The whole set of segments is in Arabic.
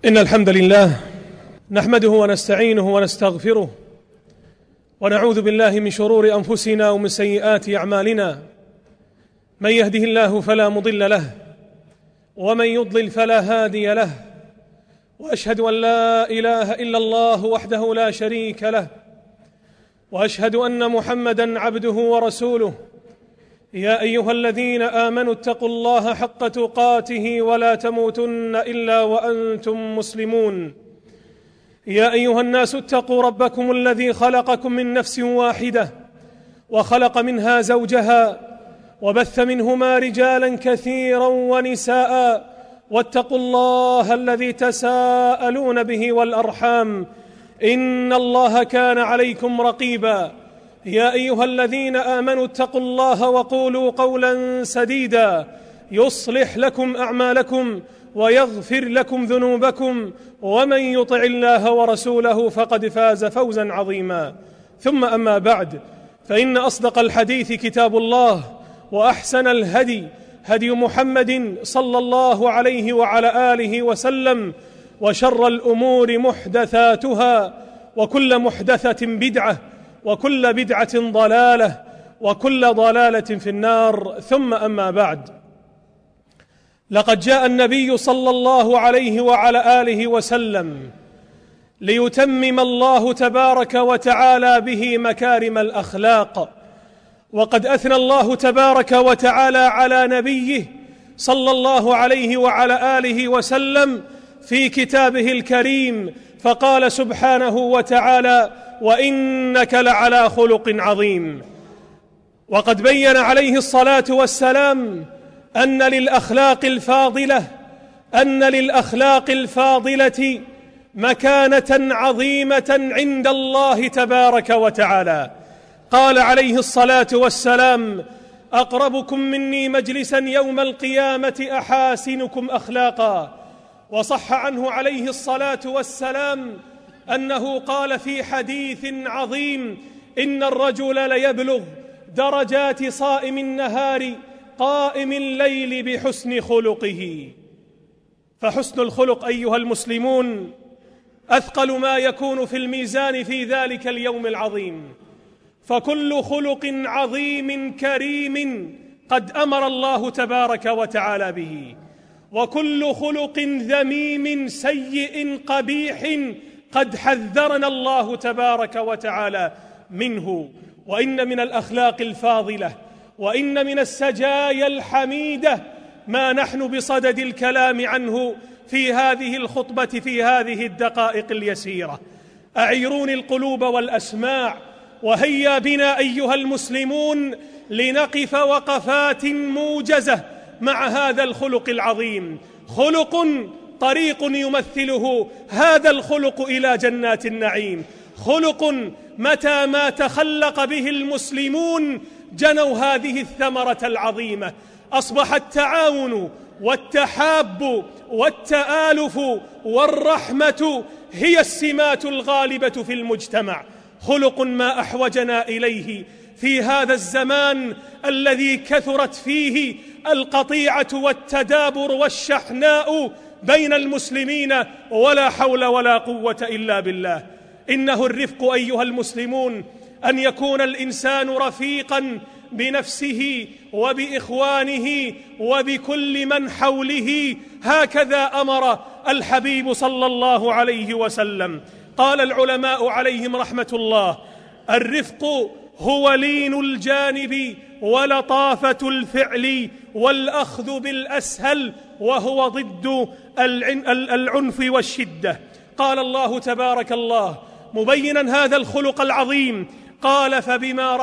إن الحمد لله نحمده ونستعينه ونستغفره ونعوذ بالله من شرور أنفسنا ومن سيئات أعمالنا. من يهده الله فلا مضل له ومن يضلل فلا هادي له، وأشهد أن لا إله إلا الله وحده لا شريك له، وأشهد أن محمدًا عبده ورسوله. يا أيها الذين آمنوا اتقوا الله حق تقاته ولا تموتن إلا وأنتم مسلمون. يا أيها الناس اتقوا ربكم الذي خلقكم من نفس واحدة وخلق منها زوجها وبث منهما رجالا كثيرا ونساء، واتقوا الله الذي تساءلون به والأرحام إن الله كان عليكم رقيبا. يا أيها الذين آمنوا اتقوا الله وقولوا قولا سديدا يصلح لكم أعمالكم ويغفر لكم ذنوبكم، ومن يطع الله ورسوله فقد فاز فوزا عظيما. ثم أما بعد، فإن أصدق الحديث كتاب الله، وأحسن الهدي هدي محمد صلى الله عليه وعلى آله وسلم، وشر الأمور محدثاتها، وكل محدثة بدعة، وكل بدعة ضلالة، وكل ضلالة في النار. ثم أما بعد، لقد جاء النبي صلى الله عليه وعلى آله وسلم ليتمم الله تبارك وتعالى به مكارم الأخلاق، وقد أثنى الله تبارك وتعالى على نبيه صلى الله عليه وعلى آله وسلم في كتابه الكريم، فقال سبحانه وتعالى: وإنك لعلى خلق عظيم. وقد بين عليه الصلاة والسلام أن للأخلاق الفاضلة مكانة عظيمة عند الله تبارك وتعالى. قال عليه الصلاة والسلام: أقربكم مني مجلسا يوم القيامة أحاسنكم أخلاقا. وصح عنه عليه الصلاة والسلام أنه قال في حديث عظيم: إن الرجل ليبلغ درجات صائم النهار قائم الليل بحسن خلقه. فحسن الخلق أيها المسلمون أثقل ما يكون في الميزان في ذلك اليوم العظيم، فكل خلق عظيم كريم قد أمر الله تبارك وتعالى به، وكل خلق ذميم سيء قبيح قد حذرنا الله تبارك وتعالى منه. وإن من الأخلاق الفاضلة وإن من السجايا الحميدة ما نحن بصدد الكلام عنه في هذه الخطبة في هذه الدقائق اليسيرة. أعيروني القلوب والأسماع، وهيا بنا أيها المسلمون لنقف وقفات موجزة مع هذا الخلق العظيم. خلق طريق يمثله هذا الخلق إلى جنات النعيم، خلق متى ما تخلق به المسلمون جنوا هذه الثمرة العظيمة. أصبح التعاون والتحاب والتآلف والرحمة هي السمات الغالبة في المجتمع، خلق ما أحوجنا إليه في هذا الزمان الذي كثرت فيه القطيعة والتدابر والشحناء بين المسلمين، ولا حول ولا قوة إلا بالله. إنه الرفق أيها المسلمون أن يكون الإنسان رفيقا بنفسه وبإخوانه وبكل من حوله، هكذا أمر الحبيب صلى الله عليه وسلم. قال العلماء عليهم رحمة الله: الرفق هو لين الجانب ولطافة الفعل والأخذ بالأسهل، وهو ضد العنف والشدة. قال الله تبارك الله مبينا هذا الخلق العظيم، قال: فبما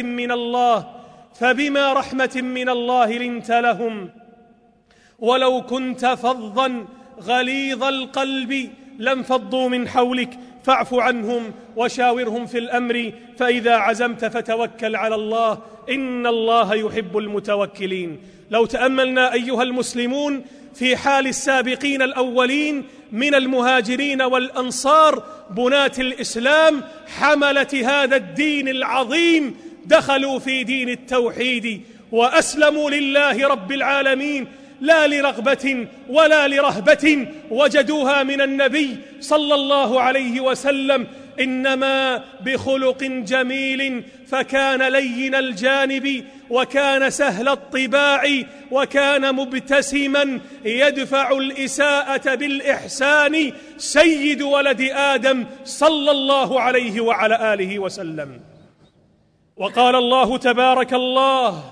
رحمة من الله لنت لهم ولو كنت فظا غليظ القلب لانفضوا من حولك فاعف عنهم وشاورهم في الأمر فإذا عزمت فتوكل على الله إن الله يحب المتوكلين. لو تأملنا أيها المسلمون في حال السابقين الأولين من المهاجرين والأنصار، بناة الإسلام، حملة هذا الدين العظيم، دخلوا في دين التوحيد وأسلموا لله رب العالمين لا لرغبة ولا لرهبة وجدوها من النبي صلى الله عليه وسلم، إنما بخلق جميل، فكان لين الجانب وكان سهل الطباع وكان مبتسما يدفع الإساءة بالإحسان، سيد ولد آدم صلى الله عليه وعلى آله وسلم. وقال الله تبارك الله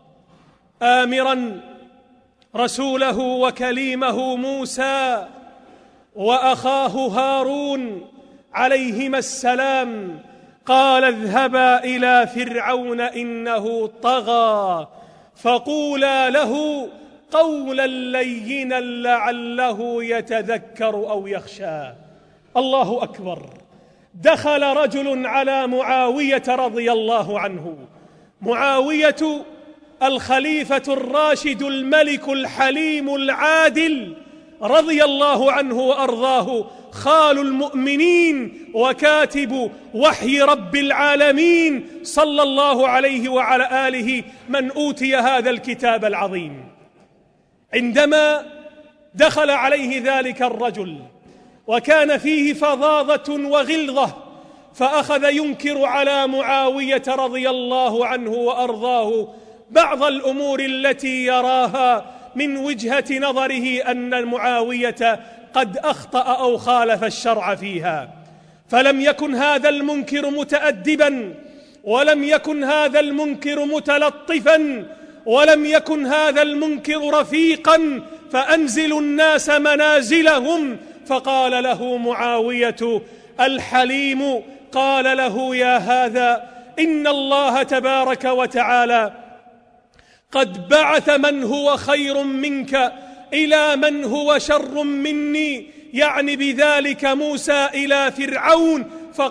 آمرا رسوله وكليمه موسى وأخاه هارون عليهما السلام، قال اذهبا إلى فرعون إنه طغى فقولا له قولا لينا لعله يتذكر أو يخشى. الله أكبر. دخل رجل على معاوية رضي الله عنه، معاوية الخليفة الراشد الملك الحليم العادل رضي الله عنه وأرضاه، خال المؤمنين وكاتب وحي رب العالمين صلى الله عليه وعلى آله من أوتي هذا الكتاب العظيم. عندما دخل عليه ذلك الرجل وكان فيه فظاظة وغلظة، فأخذ ينكر على معاوية رضي الله عنه وأرضاه بعض الأمور التي يراها من وجهة نظره أن معاوية قد أخطأ أو خالف الشرع فيها. فلم يكن هذا المنكر متأدبا، ولم يكن هذا المنكر متلطفا، ولم يكن هذا المنكر رفيقا، فأنزل الناس منازلهم. فقال له معاوية الحليم، قال له يا هذا إن الله تبارك وتعالى قد بعث من هو خير منك إلى من هو شر مني، يعني بذلك موسى إلى فرعون،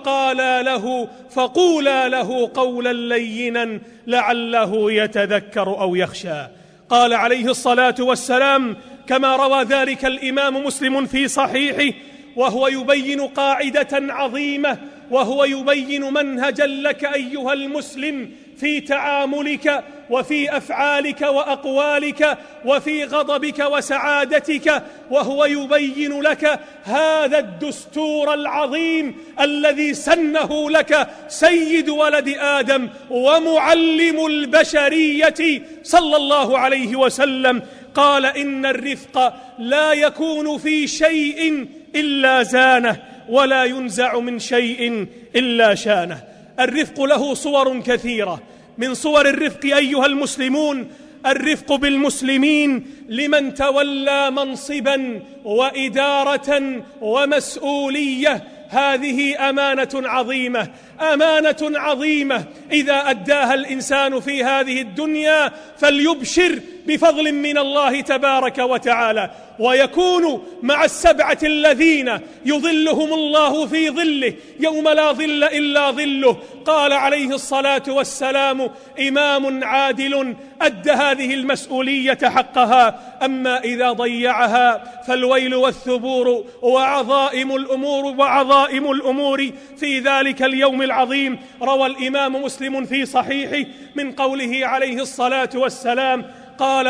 فقولا له قولا لينا لعله يتذكر أو يخشى. قال عليه الصلاة والسلام كما روى ذلك الإمام مسلم في صحيحه، وهو يبين قاعدة عظيمة، وهو يبين منهجا لك أيها المسلم في تعاملك وفي أفعالك وأقوالك وفي غضبك وسعادتك، وهو يبين لك هذا الدستور العظيم الذي سنه لك سيد ولد آدم ومعلم البشرية صلى الله عليه وسلم. قال إن الرفق لا يكون في شيء إلا زانه، ولا ينزع من شيء إلا شانه. الرفق له صور كثيرة. من صور الرفق أيها المسلمون الرفق بالمسلمين لمن تولى منصبا وإدارة ومسؤولية. هذه أمانة عظيمة، أمانة عظيمة إذا أداها الإنسان في هذه الدنيا فليبشر بفضل من الله تبارك وتعالى، ويكون مع السبعة الذين يظلهم الله في ظله يوم لا ظل إلا ظله. قال عليه الصلاة والسلام إمام عادل أدى هذه المسؤولية حقها، أما إذا ضيعها فالويل والثبور وعظائم الأمور في ذلك اليوم العظيم. روى الإمام مسلم في صحيحه من قوله عليه الصلاة والسلام قال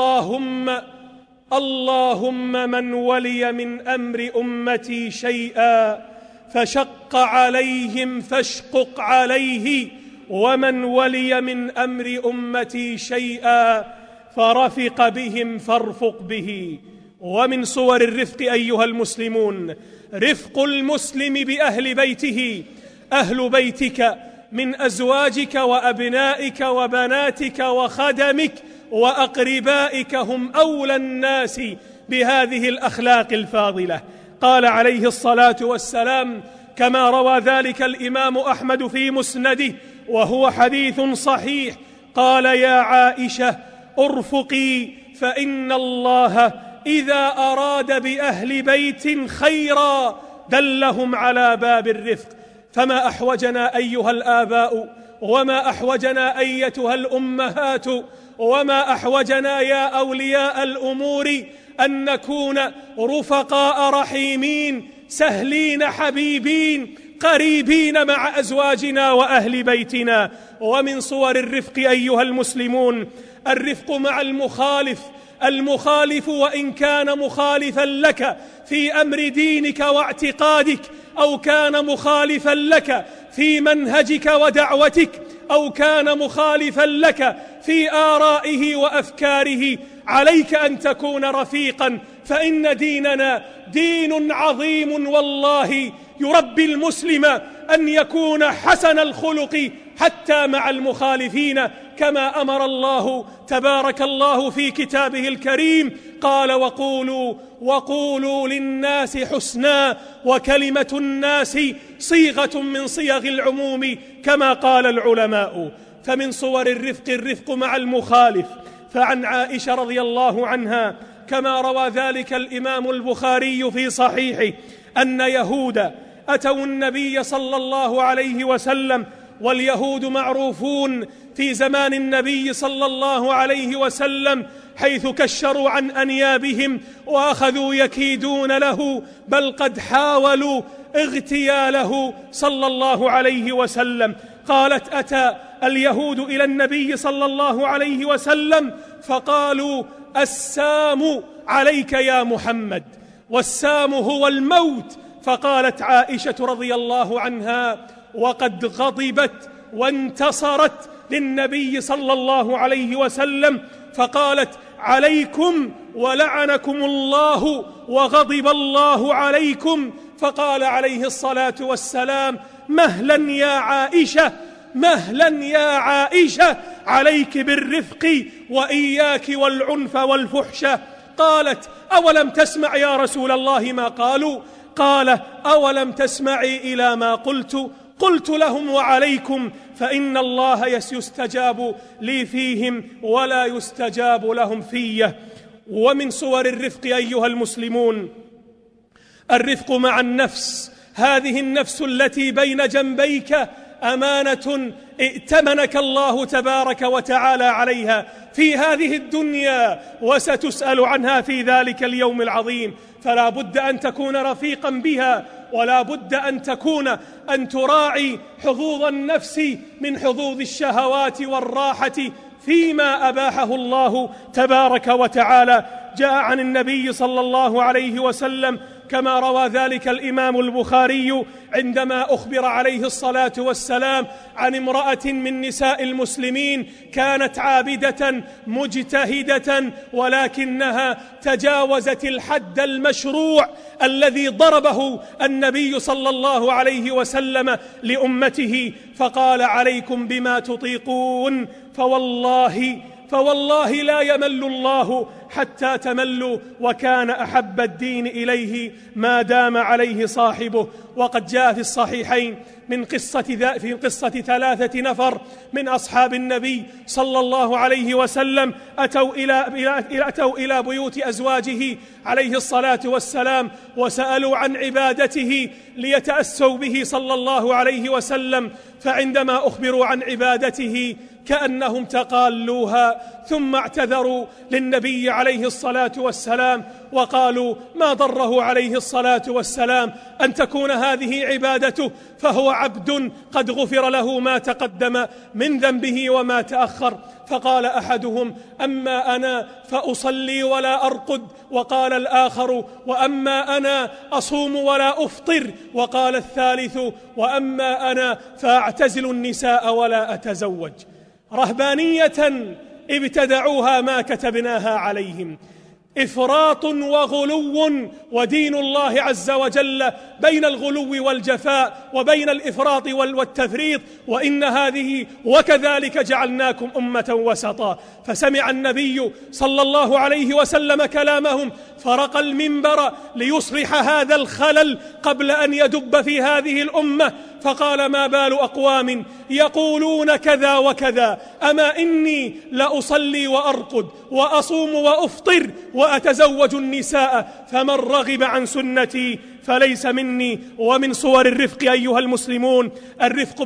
اللهم من ولي من أمر أمتي شيئا فشق عليهم فاشقق عليه، ومن ولي من أمر أمتي شيئا فرفق بهم فارفق به. ومن صور الرفق أيها المسلمون رفق المسلم بأهل بيته. أهل بيتك من أزواجك وأبنائك وبناتك وخدمك وأقربائك هم أولى الناس بهذه الأخلاق الفاضلة. قال عليه الصلاة والسلام كما روى ذلك الإمام أحمد في مسنده وهو حديث صحيح، قال يا عائشة ارفقي فإن الله إذا أراد بأهل بيت خيرا دلهم على باب الرفق. فما أحوجنا أيها الآباء، وما أحوجنا أيتها الأمهات، وما أحوجنا يا أولياء الأمور أن نكون رفقاء رحيمين سهلين حبيبين قريبين مع أزواجنا وأهل بيتنا. ومن صور الرفق أيها المسلمون الرفق مع المخالف المخالف وإن كان مخالفا لك في أمر دينك واعتقادك، أو كان مخالفا لك في منهجك ودعوتك، أو كان مخالفا لك في آرائه وأفكاره، عليك أن تكون رفيقا، فإن ديننا دين عظيم والله يربي المسلم أن يكون حسن الخلق حتى مع المخالفين، كما أمر الله تبارك الله في كتابه الكريم، قال وقولوا للناس حسنا، وكلمة الناس صيغة من صيغ العموم كما قال العلماء. فمن صور الرفق مع المخالف، فعن عائشة رضي الله عنها كما روى ذلك الإمام البخاري في صحيحه أن يهود أتوا النبي صلى الله عليه وسلم، واليهود معروفون في زمان النبي صلى الله عليه وسلم حيث كشروا عن أنيابهم وأخذوا يكيدون له، بل قد حاولوا اغتياله صلى الله عليه وسلم. قالت أتى اليهود إلى النبي صلى الله عليه وسلم فقالوا السام عليك يا محمد، والسام هو الموت. فقالت عائشة رضي الله عنها وقد غضبت وانتصرت للنبي صلى الله عليه وسلم، فقالت عليكم ولعنكم الله وغضب الله عليكم. فقال عليه الصلاة والسلام مهلا يا عائشة، مهلا يا عائشة، عليك بالرفق وإياك والعنف والفحش. قالت أولم تسمع يا رسول الله ما قالوا؟ قال أولم تسمعي إلى ما قلت لهم وعليكم، فإن الله يستجاب لي فيهم ولا يستجاب لهم فيه. ومن صور الرفق أيها المسلمون الرفق مع النفس، هذه النفس التي بين جنبيك أمانة ائتمنك الله تبارك وتعالى عليها في هذه الدنيا، وستسأل عنها في ذلك اليوم العظيم. فلا بد أن تكون رفيقا بها، ولا بد أن تراعي حظوظ النفس من حظوظ الشهوات والراحة فيما أباحه الله تبارك وتعالى. جاء عن النبي صلى الله عليه وسلم كما روى ذلك الإمام البخاري عندما أخبر عليه الصلاة والسلام عن امرأة من نساء المسلمين كانت عابدة مجتهدة، ولكنها تجاوزت الحد المشروع الذي ضربه النبي صلى الله عليه وسلم لأمته، فقال عليكم بما تطيقون، فوالله لا يمل الله حتى تملوا، وكان أحب الدين إليه ما دام عليه صاحبه. وقد جاء في الصحيحين في قصة 3 نفر من أصحاب النبي صلى الله عليه وسلم أتوا إلى بيوت أزواجه عليه الصلاة والسلام وسألوا عن عبادته ليتأسوا به صلى الله عليه وسلم، فعندما أخبروا عن عبادته كأنهم تقالوها، ثم اعتذروا للنبي عليه الصلاة والسلام وقالوا ما ضره عليه الصلاة والسلام أن تكون هذه عبادته، فهو عبد قد غفر له ما تقدم من ذنبه وما تأخر. فقال أحدهم أما أنا فأصلي ولا أرقد، وقال الآخر وأما أنا أصوم ولا أفطر، وقال الثالث وأما أنا فأعتزل النساء ولا أتزوج. رهبانية ابتدعوها ما كتبناها عليهم، إفراط وغلو، ودين الله عز وجل بين الغلو والجفاء وبين الإفراط والتفريط، وإن هذه وكذلك جعلناكم أمة وسطا. فسمع النبي صلى الله عليه وسلم كلامهم فرق المنبر ليصلح هذا الخلل قبل أن يدب في هذه الأمة، فقال ما بال أقوام يقولون كذا وكذا، أما إني لأصلي وأرقد وأصوم وأفطر وأتزوج النساء، فمن رغب عن سنتي فليس مني. ومن صور الرفق أيها المسلمون الرفق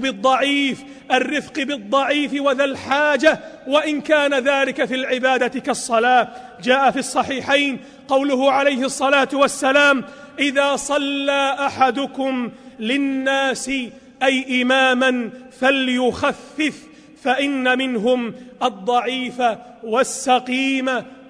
بالضعيف وذا الحاجة، وإن كان ذلك في العبادة كالصلاة. جاء في الصحيحين قوله عليه الصلاة والسلام إذا صلى أحدكم للناس أي إماما فليخفف، فإن منهم الضعيف والسقيم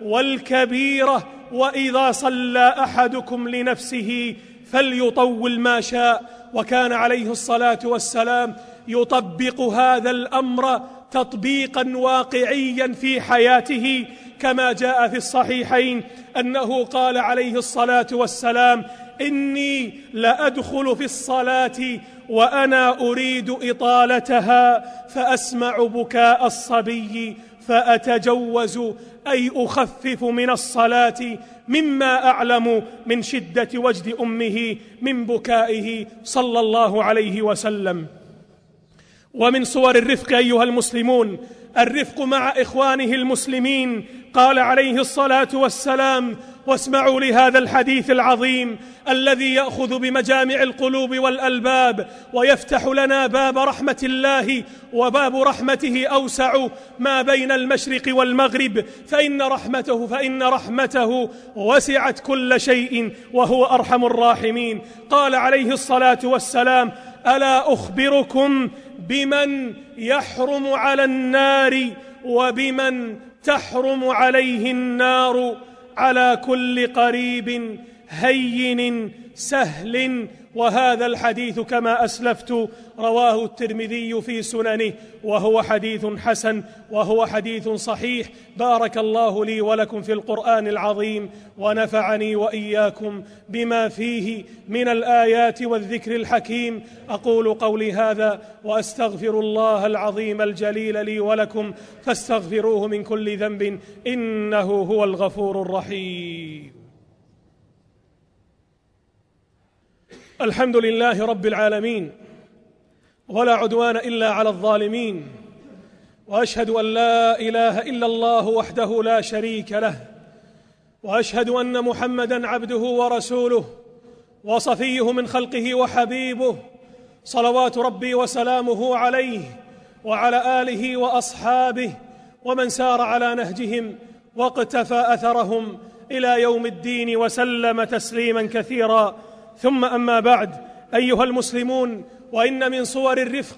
والكبيرة. وإذا صلى أحدكم لنفسه فليطول ما شاء. وكان عليه الصلاة والسلام يطبق هذا الأمر تطبيقا واقعيا في حياته، كما جاء في الصحيحين أنه قال عليه الصلاة والسلام: إني لأدخل في الصلاة وأنا أريد إطالتها فأسمع بكاء الصبي فأتجوز، أي أخفف من الصلاة مما أعلم من شدة وجد أمه من بكائه صلى الله عليه وسلم. ومن صور الرفق أيها المسلمون الرفق مع إخوانه المسلمين. قال عليه الصلاة والسلام: واسمعوا لهذا الحديث العظيم الذي يأخذ بمجامع القلوب والألباب ويفتح لنا باب رحمة الله، وباب رحمته أوسع ما بين المشرق والمغرب، فإن رحمته وسعت كل شيء وهو أرحم الراحمين. قال عليه الصلاة والسلام: ألا أخبركم بمن يحرم على النار وبمن تحرم عليه النار؟ على كل قريب هين سهل. وهذا الحديث كما أسلفت رواه الترمذي في سننه، وهو حديث حسن، وهو حديث صحيح. بارك الله لي ولكم في القرآن العظيم، ونفعني وإياكم بما فيه من الآيات والذكر الحكيم. أقول قولي هذا وأستغفر الله العظيم الجليل لي ولكم، فاستغفروه من كل ذنب إنه هو الغفور الرحيم. الحمد لله رب العالمين، ولا عدوان إلا على الظالمين، وأشهد أن لا إله إلا الله وحده لا شريك له، وأشهد أن محمدًا عبده ورسوله وصفيه من خلقه وحبيبه، صلوات ربي وسلامه عليه وعلى آله وأصحابه ومن سار على نهجهم واقتفى أثرهم إلى يوم الدين وسلم تسليمًا كثيرًا. ثم أما بعد، أيها المسلمون، وإن من صور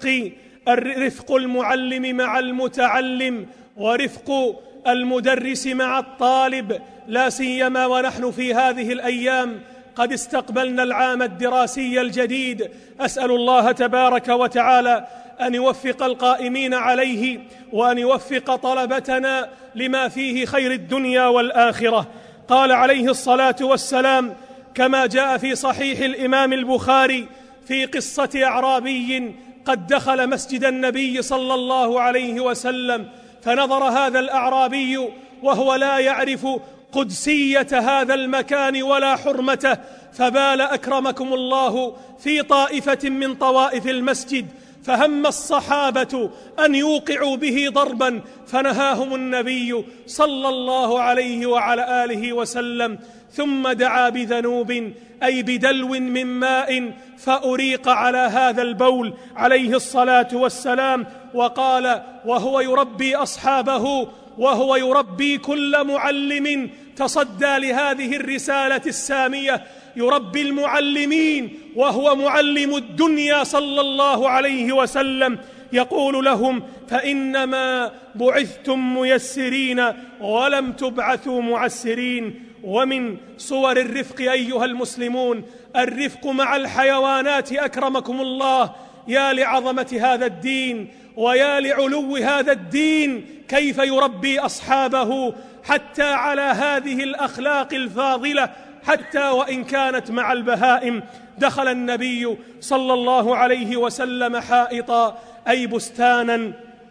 رفق المعلم مع المتعلم، ورفق المدرس مع الطالب، لا سيما ونحن في هذه الأيام قد استقبلنا العام الدراسي الجديد. أسأل الله تبارك وتعالى أن يوفق القائمين عليه، وأن يوفق طلبتنا لما فيه خير الدنيا والآخرة. قال عليه الصلاة والسلام كما جاء في صحيح الإمام البخاري في قصة أعرابي قد دخل مسجد النبي صلى الله عليه وسلم، فنظر هذا الأعرابي وهو لا يعرف قدسية هذا المكان ولا حرمته، فبال أكرمكم الله في طائفة من طوائف المسجد، فهم الصحابة أن يوقعوا به ضربا، فنهاهم النبي صلى الله عليه وعلى آله وسلم، ثم دعا بذنوب أي بدلو من ماء فأريق على هذا البول عليه الصلاة والسلام، وقال وهو يربي أصحابه وهو يربي كل معلم تصدى لهذه الرسالة السامية، يربي المعلمين وهو معلم الدنيا صلى الله عليه وسلم، يقول لهم فإنما بعثتم ميسرين ولم تبعثوا معسرين. ومن صور الرفق أيها المسلمون الرفق مع الحيوانات أكرمكم الله. يا لعظمة هذا الدين ويا لعلو هذا الدين، كيف يربي أصحابه حتى على هذه الأخلاق الفاضلة، حتى وإن كانت مع البهائم. دخل النبي صلى الله عليه وسلم حائطا أي بستانا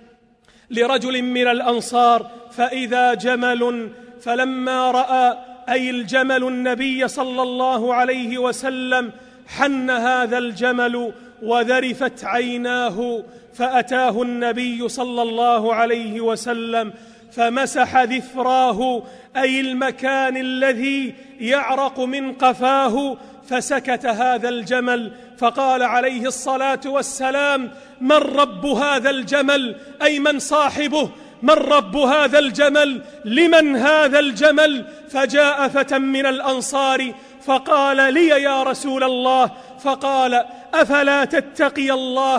لرجل من الأنصار، فإذا جمل، فلما رأى أي الجمل النبي صلى الله عليه وسلم حن هذا الجمل وذرفت عيناه، فأتاه النبي صلى الله عليه وسلم فمسح ذفراه أي المكان الذي يعرق من قفاه، فسكت هذا الجمل، فقال عليه الصلاة والسلام من رب هذا الجمل؟ أي من صاحبه؟ من رب هذا الجمل؟ لمن هذا الجمل؟ فجاء فتى من الأنصار فقال لي يا رسول الله، فقال أفلا تتقي الله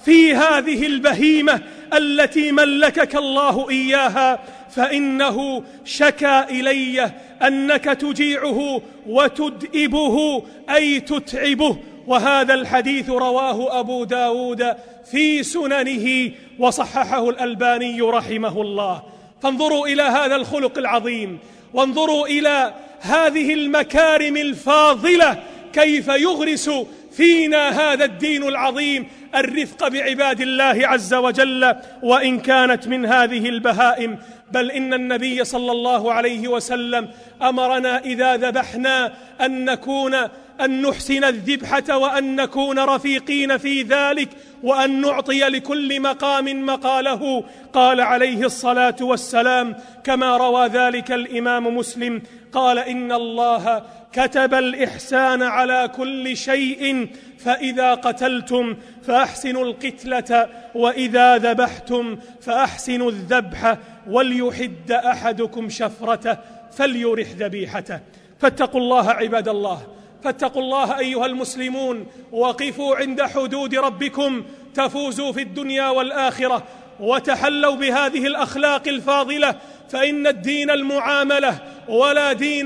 في هذه البهيمة التي ملكك الله إياها، فإنه شكا إلي أنك تجيعه وتدئبه أي تتعبه. وهذا الحديث رواه أبو داود في سننه وصححه الألباني رحمه الله. فانظروا إلى هذا الخلق العظيم، وانظروا إلى هذه المكارم الفاضلة، كيف يغرس فينا هذا الدين العظيم الرفق بعباد الله عز وجل، وإن كانت من هذه البهائم. بل إن النبي صلى الله عليه وسلم أمرنا إذا ذبحنا أن نحسن الذبحة، وأن نكون رفيقين في ذلك، وأن نعطي لكل مقام مقاله. قال عليه الصلاة والسلام كما روى ذلك الإمام مسلم، قال: إن الله كتب الإحسان على كل شيء، فإذا قتلتم فأحسنوا القتلة، وإذا ذبحتم فأحسنوا الذبح، وليحد أحدكم شفرته فليرح ذبيحته. فاتقوا الله عباد الله، فاتقوا الله أيها المسلمون، وقفوا عند حدود ربكم تفوزوا في الدنيا والآخرة، وتحلوا بهذه الأخلاق الفاضلة، فإن الدين المعاملة، ولا دين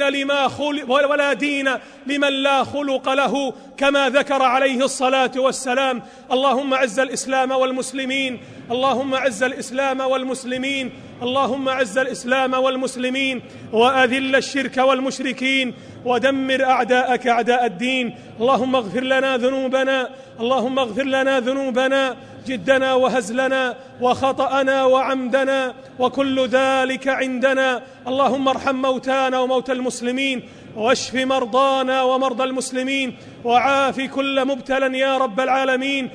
لمن لا خلق له، كما ذكر عليه الصلاة والسلام. اللهم أعز الإسلام والمسلمين، اللهم أعز الإسلام والمسلمين، اللهم أعز الإسلام والمسلمين، وأذل الشرك والمشركين، ودمر أعداءك أعداء الدين. اللهم اغفر لنا ذنوبنا، اللهم اغفر لنا ذنوبنا، جدنا وهزلنا وخطأنا وعمدنا، وكل ذلك عندنا. اللهم ارحم موتانا وموتى المسلمين، واشف مرضانا ومرضى المسلمين، وعاف كل مبتلى يا رب العالمين.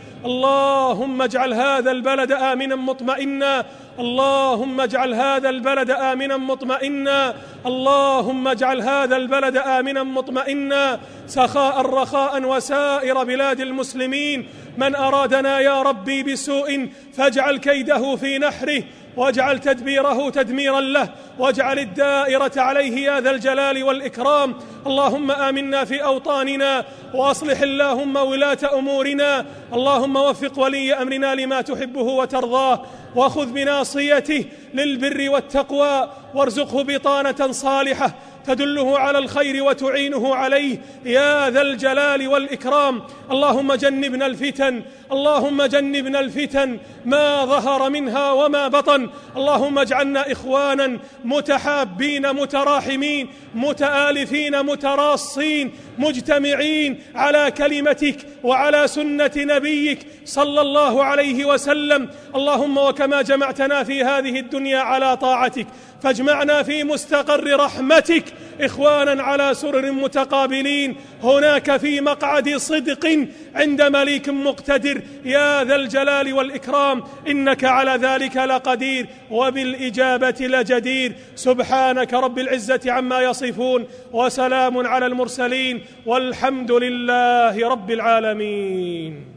اللهم اجعل هذا البلد آمنا مطمئنا، اللهم اجعل هذا البلد آمنا مطمئنا، اللهم اجعل هذا البلد آمنا مطمئنا، سخاء رخاء وسائر بلاد المسلمين. من أرادنا يا ربي بسوء فاجعل كيده في نحره، واجعل تدبيره تدميرا له، واجعل الدائرة عليه يا ذا الجلال والإكرام. اللهم آمنا في أوطاننا، وأصلح اللهم ولاة أمورنا. اللهم وفق ولي أمرنا لما تحبه وترضاه، وخذ بناصيته للبر والتقوى، وارزقه بطانة صالحة تدله على الخير وتعينه عليه يا ذا الجلال والإكرام. اللهم جنبنا الفتن، اللهم جنبنا الفتن ما ظهر منها وما بطن. اللهم اجعلنا إخوانا متحابين متراحمين متآلفين متراصين، مجتمعين على كلمتك وعلى سنة نبيك صلى الله عليه وسلم. اللهم وكما جمعتنا في هذه الدنيا على طاعتك، فاجمعنا في مستقر رحمتك إخوانا على سرر متقابلين، هناك في مقعد صدق عند مليك مقتدر يا ذا الجلال والإكرام. إنك على ذلك لقدير، وبالإجابة لجدير. سبحانك رب العزة عما يصفون، وسلام على المرسلين، والحمد لله رب العالمين.